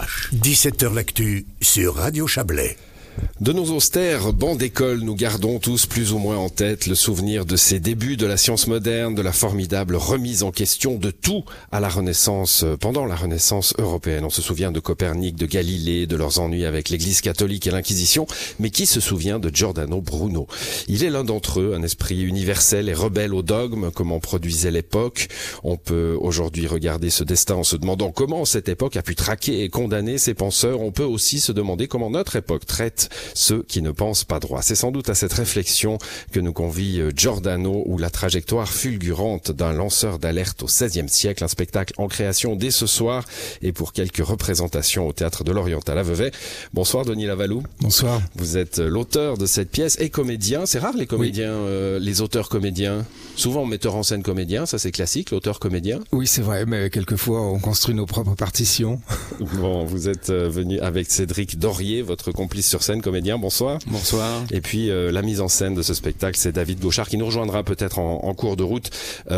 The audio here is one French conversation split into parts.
RVVH. 17h l'actu sur Radio Chablais. De nos austères bancs d'école, nous gardons tous plus ou moins en tête le souvenir de ces débuts de la science moderne, de la formidable remise en question de tout à la Renaissance, pendant la Renaissance européenne. On se souvient de Copernic, de Galilée, de leurs ennuis avec l'Église catholique et l'Inquisition, mais qui se souvient de Giordano Bruno? Il est l'un d'entre eux, un esprit universel et rebelle au dogme, comme en produisait l'époque. On peut aujourd'hui regarder ce destin en se demandant comment cette époque a pu traquer et condamner ses penseurs. On peut aussi se demander comment notre époque traite ceux qui ne pensent pas droit. C'est sans doute à cette réflexion que nous convie Giordano, ou la trajectoire fulgurante d'un lanceur d'alerte au XVIe siècle, un spectacle en création dès ce soir et pour quelques représentations au Théâtre de l'Oriental à Vevey. Bonsoir Denis Lavalou. Bonsoir. Vous êtes l'auteur de cette pièce et comédien. C'est rare les comédiens, les auteurs comédiens. Souvent metteur en scène comédien, ça c'est classique, l'auteur comédien. Oui, c'est vrai, mais quelquefois on construit nos propres partitions. Bon, vous êtes venu avec Cédric Dorier, votre complice sur scène, comédien. Bonsoir. Bonsoir. Et puis la mise en scène de ce spectacle, c'est David Gauchard qui nous rejoindra peut-être en cours de route.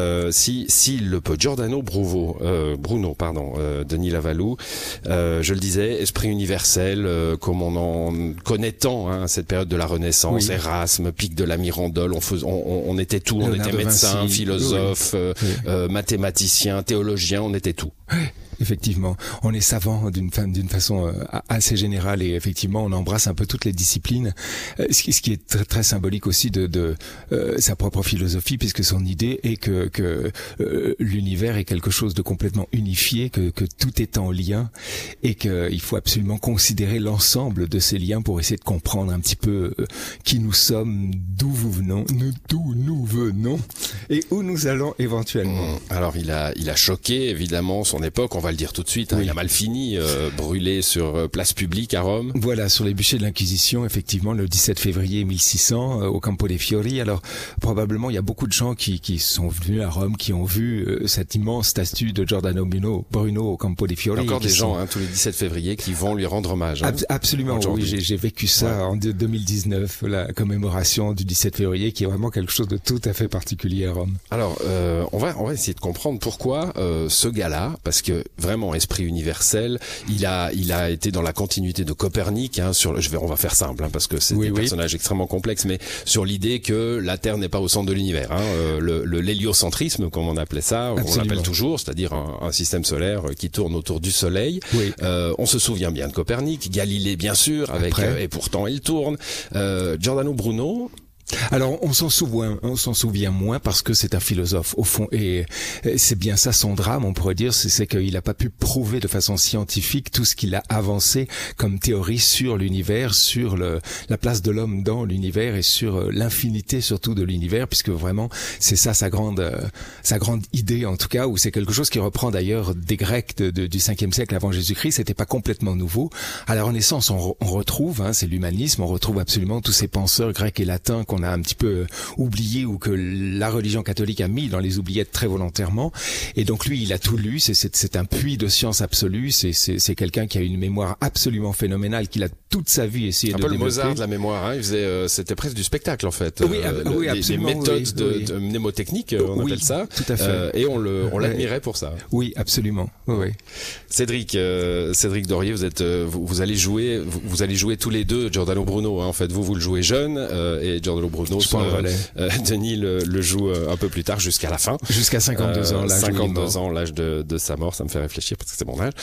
Si le peut, Giordano Bruno, Denis Lavalou, je le disais, esprit universel, comme on en connaît tant, cette période de la Renaissance, oui. Erasme, Pic de la Mirandole, on était tout, on était médecin, philosophe, mathématicien, théologien, on était tout. Oui. Effectivement, on est savant d'une façon assez générale et effectivement on embrasse un peu toutes les disciplines, ce qui est très, très symbolique aussi de sa propre philosophie, puisque son idée est que l'univers est quelque chose de complètement unifié, que tout est en lien et qu'il faut absolument considérer l'ensemble de ces liens pour essayer de comprendre un petit peu qui nous sommes, d'où nous venons et où nous allons éventuellement. Alors il a choqué évidemment son époque, on va le dire tout de suite, oui. Il a mal fini, brûlé sur place publique à Rome. Voilà, sur les bûchers de l'Inquisition, effectivement, le 17 février 1600, au Campo dei Fiori. Alors, probablement, il y a beaucoup de gens qui sont venus à Rome, qui ont vu cette immense statue de Giordano Bruno au Campo dei Fiori. Encore des gens, tous les 17 février, qui vont lui rendre hommage. Absolument, oui, j'ai vécu ça en 2019, la commémoration du 17 février, qui est vraiment quelque chose de tout à fait particulier à Rome. Alors, on va essayer de comprendre pourquoi ce gars-là, parce que vraiment esprit universel, il a été dans la continuité de Copernic, on va faire simple, parce que c'est des personnages extrêmement complexes, mais sur l'idée que la Terre n'est pas au centre de l'univers, l'héliocentrisme, comme on appelait ça, absolument. On l'appelle toujours, c'est-à-dire un système solaire qui tourne autour du Soleil. Oui. On se souvient bien de Copernic, Galilée bien sûr, avec et pourtant il tourne. Giordano Bruno. Alors on s'en souvient moins parce que c'est un philosophe au fond et c'est bien ça son drame, on pourrait dire, c'est qu'il n'a pas pu prouver de façon scientifique tout ce qu'il a avancé comme théorie sur l'univers, sur la place de l'homme dans l'univers et sur l'infinité surtout de l'univers, puisque vraiment c'est ça sa grande idée en tout cas, ou c'est quelque chose qui reprend d'ailleurs des Grecs du 5e siècle avant Jésus-Christ. C'était pas complètement nouveau. À la Renaissance on retrouve, c'est l'humanisme, on retrouve absolument tous ces penseurs grecs et latins qu'on a un petit peu oublié ou que la religion catholique a mis dans les oubliettes très volontairement. Et donc lui, il a tout lu. C'est un puits de science absolue. C'est quelqu'un qui a une mémoire absolument phénoménale, qu'il a toute sa vie essayé de développer. Un peu le Mozart de la mémoire. Il faisait, c'était presque du spectacle en fait. Oui, absolument. Les méthodes de mnémotechnique, on appelle ça. Tout à fait. Et on l'admirait pour ça. Oui, absolument. Oui. Cédric Dorier, vous allez jouer tous les deux Giordano Bruno. En fait, vous le jouez jeune et Giordano Bruno, Denis le joue un peu plus tard jusqu'à la fin. Jusqu'à 52 ans, l'âge 52 ans, l'âge de sa mort, ça me fait réfléchir parce que c'est mon âge.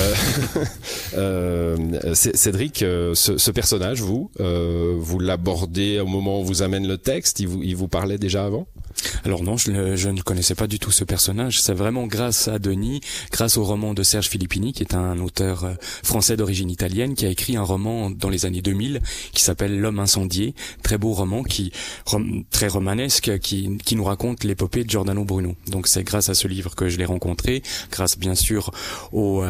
Cédric, ce personnage, vous l'abordez au moment où on vous amène le texte, il vous parlait déjà avant? Alors non, je ne connaissais pas du tout ce personnage. C'est vraiment grâce à Denis, grâce au roman de Serge Filippini, qui est un auteur français d'origine italienne, qui a écrit un roman dans les années 2000 qui s'appelle L'homme incendié. Très beau roman, très romanesque, qui nous raconte l'épopée de Giordano Bruno. Donc c'est grâce à ce livre que je l'ai rencontré, grâce bien sûr aux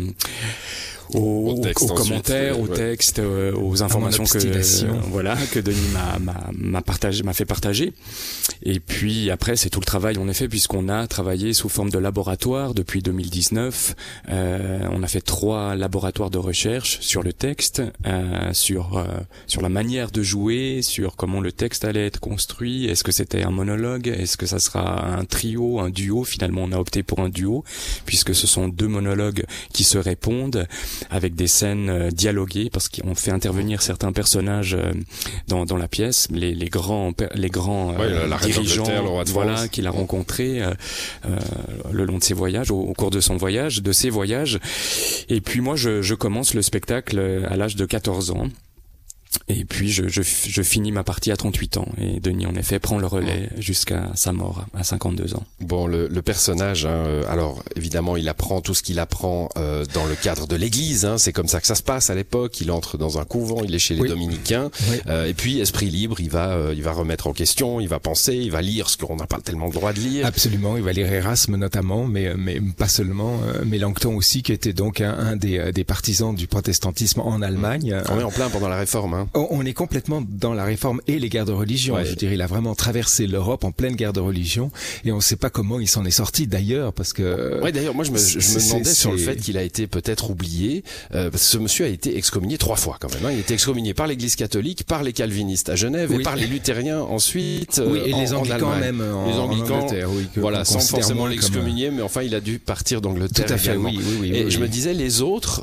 commentaires, aux textes, aux informations que Denis m'a fait partager. Et puis après, c'est tout le travail en effet, puisqu'on a travaillé sous forme de laboratoire depuis 2019. On a fait 3 laboratoires de recherche sur le texte, sur la manière de jouer, sur comment le texte allait être construit. Est-ce que c'était un monologue? Est-ce que ça sera un trio, un duo? Finalement, on a opté pour un duo, puisque ce sont 2 monologues qui se répondent. avec des scènes dialoguées, parce qu'on fait intervenir certains personnages dans la pièce, les grands dirigeants, le roi de France, qu'il a rencontrés le long de ses voyages, au cours de ses voyages. Et puis moi, je commence le spectacle à l'âge de 14 ans. Et puis je finis ma partie à 38 ans, et Denis en effet prend le relais jusqu'à sa mort à 52 ans. Bon, le personnage, alors évidemment il apprend tout ce qu'il apprend dans le cadre de l'église, c'est comme ça que ça se passe à l'époque. Il entre dans un couvent, il est chez les dominicains, et puis esprit libre, il va remettre en question, il va penser, il va lire ce qu'on n'a pas tellement le droit de lire. Absolument, il va lire Erasme notamment, mais pas seulement, Mélenchon aussi, qui était donc un des partisans du protestantisme en Allemagne. On est en plein pendant la Réforme. On est complètement dans la Réforme et les guerres de religion. Je dirais, il a vraiment traversé l'Europe en pleine guerre de religion, et on ne sait pas comment il s'en est sorti d'ailleurs, parce que... Ouais, d'ailleurs, moi je me demandais sur le fait qu'il a été peut-être oublié, parce que ce monsieur a été excommunié 3 fois quand même. Il a été excommunié par l'Église catholique, par les calvinistes à Genève, et par les luthériens ensuite. Et les Anglicans même les Anglicans, voilà, sans forcément l'excommunier, mais enfin il a dû partir d'Angleterre. Tout à fait, également. Et je me disais, les autres,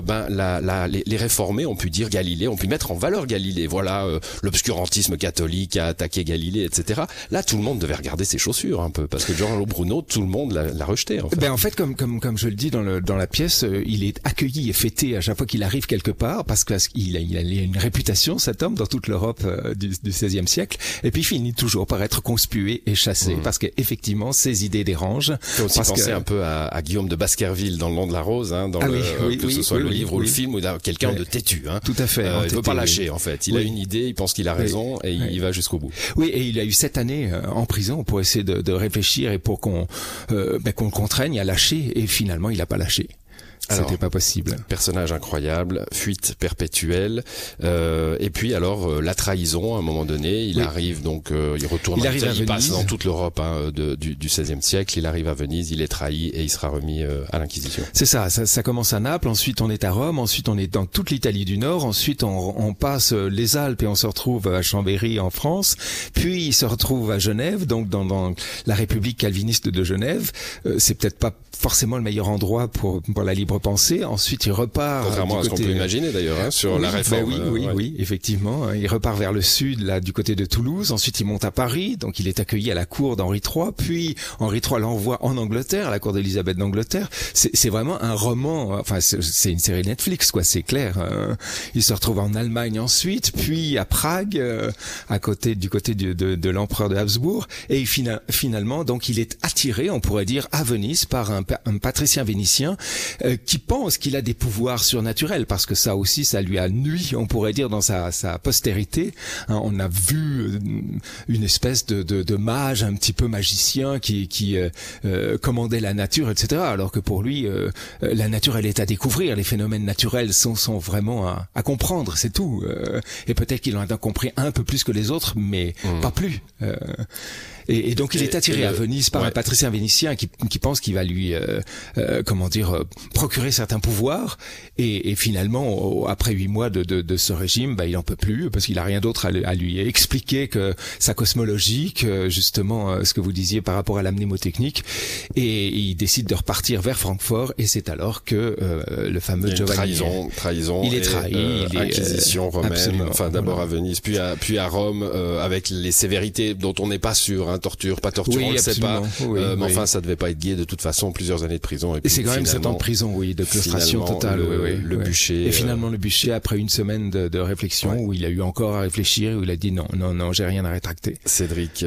les réformés ont pu dire Galilée, ont pu mettre en valeur Galilée. Voilà, l'obscurantisme catholique a attaqué Galilée, etc. Là, tout le monde devait regarder ses chaussures un peu, parce que Giordano Bruno, tout le monde l'a rejeté. En fait. En fait, comme je le dis dans la pièce, il est accueilli et fêté à chaque fois qu'il arrive quelque part, parce qu'il a une réputation, cet homme, dans toute l'Europe du XVIe siècle. Et puis il finit toujours par être conspué et chassé, parce qu'effectivement, ses idées dérangent. Il faut aussi penser un peu à Guillaume de Baskerville dans Le Long de la Rose, que ce soit le livre ou le film, ou quelqu'un de têtu. Tout à fait. Il ne veut pas lâcher, en fait. Il a une idée, il pense qu'il a raison, et il va jusqu'au bout. Oui, et il a eu 7 années en prison pour essayer de réfléchir et pour qu'on le contraigne à lâcher, et finalement il n'a pas lâché. C'était pas possible. Personnage incroyable, fuite perpétuelle, et puis alors la trahison à un moment donné. Il arrive donc, il retourne. Il passe dans toute l'Europe du XVIe siècle. Il arrive à Venise, il est trahi et il sera remis à l'Inquisition. C'est ça commence à Naples, ensuite on est à Rome, ensuite on est dans toute l'Italie du Nord, ensuite on passe les Alpes et on se retrouve à Chambéry en France, puis il se retrouve à Genève, donc dans la République calviniste de Genève. C'est peut-être pas forcément le meilleur endroit pour la libre pensée. Ensuite il repart, contrairement à ce qu'on peut imaginer d'ailleurs, sur la Réforme. Oui, effectivement. Il repart vers le sud, là du côté de Toulouse. Ensuite il monte à Paris, donc il est accueilli à la cour d'Henri III, puis Henri III l'envoie en Angleterre, à la cour d'Élisabeth d'Angleterre. C'est vraiment un roman, enfin c'est une série Netflix, quoi, c'est clair. Il se retrouve en Allemagne ensuite, puis à Prague, du côté de l'empereur de Habsbourg, et finalement donc il est attiré, on pourrait dire, à Venise par un patricien vénitien qui pense qu'il a des pouvoirs surnaturels, parce que ça aussi, ça lui a nui, on pourrait dire, dans sa postérité. On a vu une espèce de mage, un petit peu magicien qui commandait la nature, etc. Alors que pour lui, la nature, elle est à découvrir. Les phénomènes naturels sont vraiment à comprendre, c'est tout. Et peut-être qu'il en a compris un peu plus que les autres, mais pas plus. Et donc il est attiré à Venise par un patricien vénitien qui pense qu'il va lui procurer certains pouvoirs, et finalement après 8 mois de ce régime, il en peut plus, parce qu'il a rien d'autre à lui expliquer que sa cosmologie, que justement ce que vous disiez par rapport à la mnémotechnique, et il décide de repartir vers Francfort, et c'est alors que le fameux Giovanni trahison il est trahi, inquisition romaine, enfin d'abord à Venise, puis à Rome, avec les sévérités dont on n'est pas sûr, torture, pas torture, on le sait pas, mais enfin ça devait pas être gai de toute façon, plusieurs années de prison, et c'est quand même 7 ans de prison, de claustration totale, le bûcher, et finalement le bûcher, après une semaine de réflexion, où il a eu encore à réfléchir, où il a dit non, j'ai rien à rétracter. Cédric,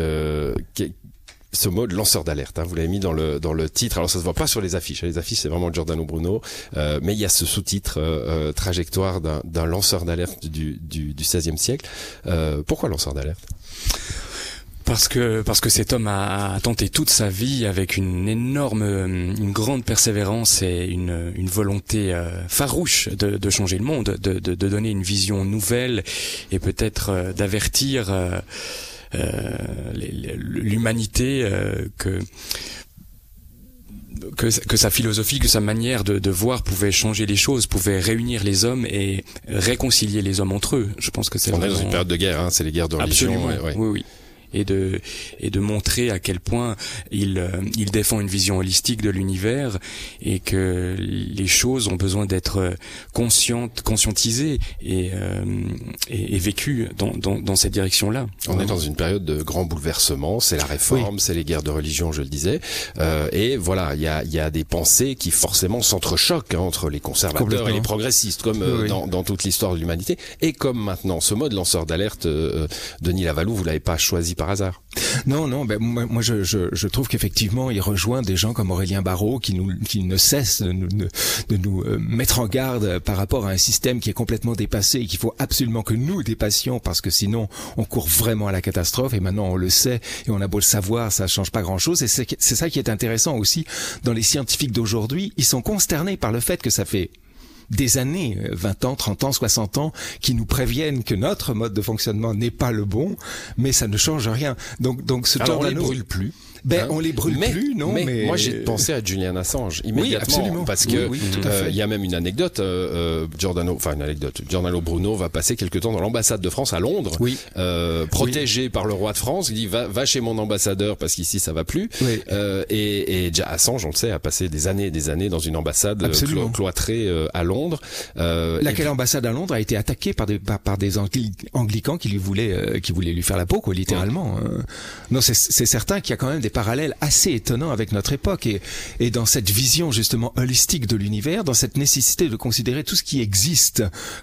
ce mot de lanceur d'alerte, vous l'avez mis dans le titre. Alors ça se voit pas sur les affiches. Les affiches, c'est vraiment Giordano Bruno, mais il y a ce sous-titre trajectoire d'un lanceur d'alerte du XVIe siècle. Pourquoi lanceur d'alerte ? Parce que cet homme a tenté toute sa vie avec une grande persévérance et une volonté farouche de changer le monde, de donner une vision nouvelle, et peut-être d'avertir l'humanité que sa philosophie, que sa manière de voir pouvait changer les choses, pouvait réunir les hommes et réconcilier les hommes entre eux. Je pense que c'est on est dans une période de guerre, c'est les guerres de religion. Absolument. Oui. et de montrer à quel point il défend une vision holistique de l'univers et que les choses ont besoin d'être conscientisées et vécues dans cette direction-là. On est dans une période de grand bouleversement, c'est la réforme, c'est les guerres de religion, je le disais, et voilà, il y a des pensées qui forcément s'entrechoquent entre les conservateurs et les progressistes, comme dans toute l'histoire de l'humanité, et comme maintenant. Ce mode lanceur d'alerte, Denis Lavallou, vous l'avez pas choisi par hasard. Non, moi je trouve qu'effectivement il rejoint des gens comme Aurélien Barraud qui ne cessent de nous mettre en garde par rapport à un système qui est complètement dépassé et qu'il faut absolument que nous dépassions parce que sinon on court vraiment à la catastrophe. Et maintenant on le sait et on a beau le savoir, ça change pas grand-chose. Et c'est ça qui est intéressant aussi dans les scientifiques d'aujourd'hui. Ils sont consternés par le fait que ça fait des années, 20 ans, 30 ans, 60 ans, qui nous préviennent que notre mode de fonctionnement n'est pas le bon, mais ça ne change rien. Donc ce Giordano, on les brûle plus. On les brûle plus, non, mais moi j'ai pensé à Julian Assange immédiatement, parce que il y a même une anecdote. Giordano Bruno va passer quelque temps dans l'ambassade de France à Londres, protégé par le roi de France. Il dit va chez mon ambassadeur parce qu'ici ça va plus. Et Assange, on le sait, a passé des années dans une ambassade cloîtrée à Londres. Laquelle ambassade à Londres a été attaquée par des anglicans qui voulaient lui faire la peau, quoi, littéralement. Non, c'est certain qu'il y a quand même des parallèles assez étonnants avec notre époque et dans cette vision justement holistique de l'univers, dans cette nécessité de considérer tout ce qui existe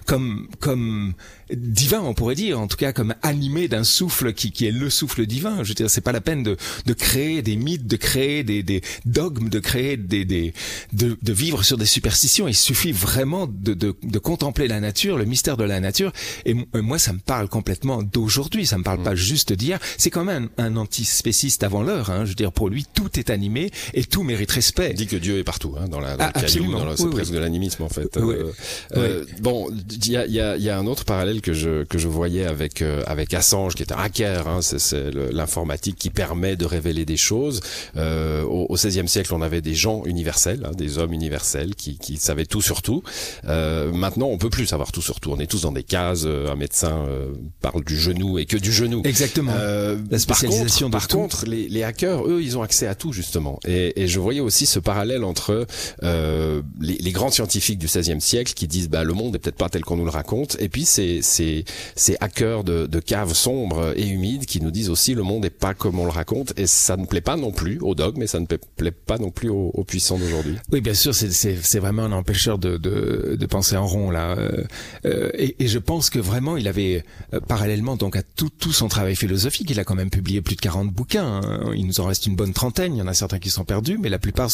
comme divin, on pourrait dire, en tout cas comme animé d'un souffle qui est le souffle divin. Je veux dire, c'est pas la peine de créer des mythes, de créer des dogmes, de créer de vivre sur des superstitions. Il suffit vraiment de contempler la nature, le mystère de la nature. Et moi, ça me parle complètement d'aujourd'hui. Ça me parle pas juste d'hier. C'est quand même un antispéciste avant l'heure. Je veux dire, pour lui, tout est animé et tout mérite respect. Il dit que Dieu est partout, dans le caillou, c'est presque de l'animisme en fait. Bon, il y a un autre parallèle que je voyais avec Assange, qui est un hacker. C'est l'informatique qui permet de révéler des choses. Au XVIe siècle, on avait des gens universels, des hommes universels qui savaient tout sur tout. Maintenant, on peut plus savoir tout sur tout. On est tous dans des cases. Un médecin parle du genou et que du genou. Exactement. La spécialisation par contre, les hackers, eux, ils ont accès à tout justement. Et je voyais aussi ce parallèle entre les grands scientifiques du XVIe siècle qui disent le monde est peut-être pas tel qu'on nous le raconte, et puis ces hackers de caves sombres et humides qui nous disent aussi le monde est pas comme on le raconte, et ça ne plaît pas non plus aux dogmes, mais ça ne plaît pas non plus aux puissants d'aujourd'hui. Oui, bien sûr, c'est vraiment un empêcheur de penser en rond là. Et je pense que vraiment il avait parallèlement donc à tout son travail philosophique, il a quand même publié plus de 40 bouquins. Il nous en reste une bonne trentaine. Il y en a certains qui sont perdus, mais la plupart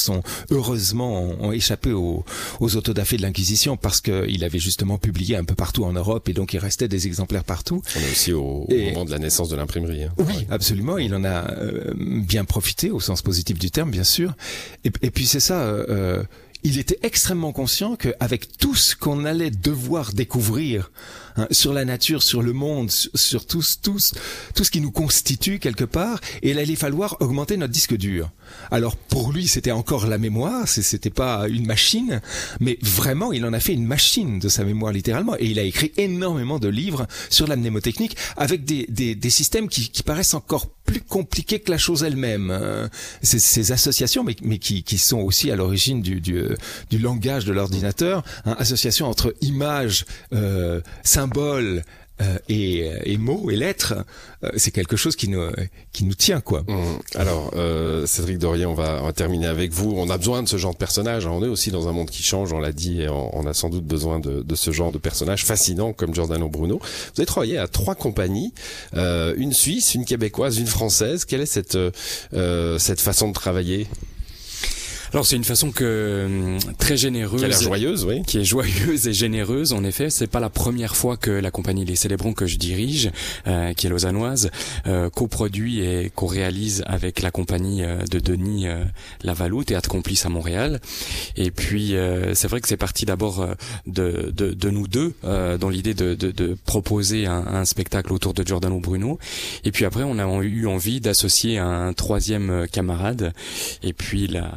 ont échappé aux autodafés de l'Inquisition parce qu'il avait justement publié un peu partout en Europe et donc il restait des exemplaires partout. On est aussi au moment de la naissance de l'imprimerie. Oui, absolument. Il en a bien profité au sens positif du terme, bien sûr. Et puis c'est ça. Il était extrêmement conscient qu'avec tout ce qu'on allait devoir découvrir sur la nature, sur le monde, sur tout ce qui nous constitue quelque part, et il allait falloir augmenter notre disque dur. Alors pour lui, c'était encore la mémoire, c'était pas une machine, mais vraiment, il en a fait une machine de sa mémoire littéralement, et il a écrit énormément de livres sur la mnémotechnique avec des systèmes qui paraissent encore plus compliqués que la chose elle-même. Ces associations, mais qui sont aussi à l'origine du langage de l'ordinateur, association entre images, symboles et mots et lettres, c'est quelque chose qui nous tient, quoi. Alors Cédric Dorier, on va terminer avec vous. On a besoin de ce genre de personnages, on est aussi dans un monde qui change, on l'a dit, et on a sans doute besoin de ce genre de personnages fascinants comme Giordano Bruno. Vous avez travaillé à 3 compagnies, une suisse, une québécoise, une française. Quelle est cette façon de travailler? Alors c'est une façon très généreuse, qui a l'air joyeuse, oui, qui est joyeuse et généreuse. En effet, c'est pas la première fois que la compagnie Les Célébrons que je dirige, qui est lausannoise, coproduit et co-réalise avec la compagnie de Denis Lavallou, Théâtre Complice à Montréal. Et puis c'est vrai que c'est parti d'abord de nous deux, dans l'idée de proposer un spectacle autour de Giordano Bruno. Et puis après, on a eu envie d'associer un 3e camarade. Et puis là, voilà.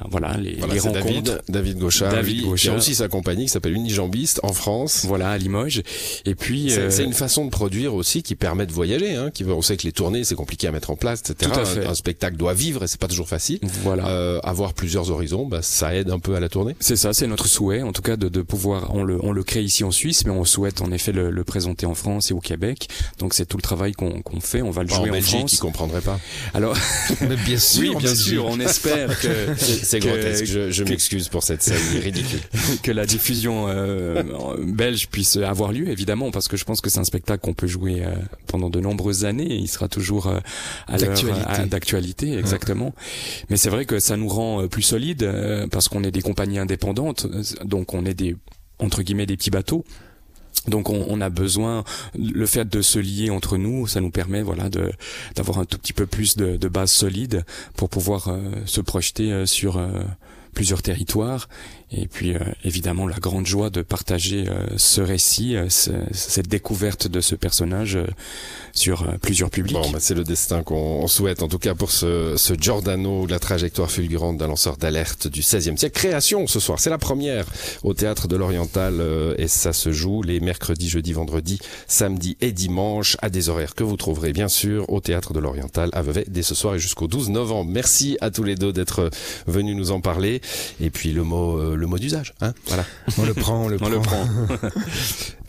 les rencontres. David Gauchard, qui a aussi sa compagnie qui s'appelle Unijambiste en France. Voilà, à Limoges. Et puis c'est une façon de produire aussi qui permet de voyager. On sait que les tournées c'est compliqué à mettre en place, etc. Tout à fait. Un spectacle doit vivre et c'est pas toujours facile. Voilà. Avoir plusieurs horizons, ça aide un peu à la tournée. C'est ça, c'est notre souhait, en tout cas de pouvoir. On le crée ici en Suisse, mais on souhaite en effet le présenter en France et au Québec. Donc c'est tout le travail qu'on fait. On va le jouer en Belgique, France. Qui comprendrait pas. Alors, mais bien sûr, oui, bien sûr, on espère que c'est grotesque. Je m'excuse pour cette scène ridicule. Que la diffusion belge puisse avoir lieu, évidemment, parce que je pense que c'est un spectacle qu'on peut jouer pendant de nombreuses années et il sera toujours à l'heure d'actualité, exactement. Mais c'est vrai que ça nous rend plus solides parce qu'on est des compagnies indépendantes, donc on est entre guillemets des petits bateaux. Donc on a besoin, le fait de se lier entre nous, ça nous permet d'avoir un tout petit peu plus de base solide pour pouvoir se projeter sur plusieurs territoires. Et puis évidemment la grande joie de partager ce récit, cette découverte de ce personnage sur plusieurs publics. Bon, c'est le destin qu'on souhaite en tout cas pour ce Giordano, la trajectoire fulgurante d'un lanceur d'alerte du XVIe siècle. Création ce soir, c'est la première au Théâtre de l'Oriental et ça se joue les mercredis, jeudis, vendredis, samedis et dimanches à des horaires que vous trouverez bien sûr au Théâtre de l'Oriental à Vevey dès ce soir et jusqu'au 12 novembre. Merci à tous les deux d'être venus nous en parler. Et puis le mot d'usage, voilà. On le prend.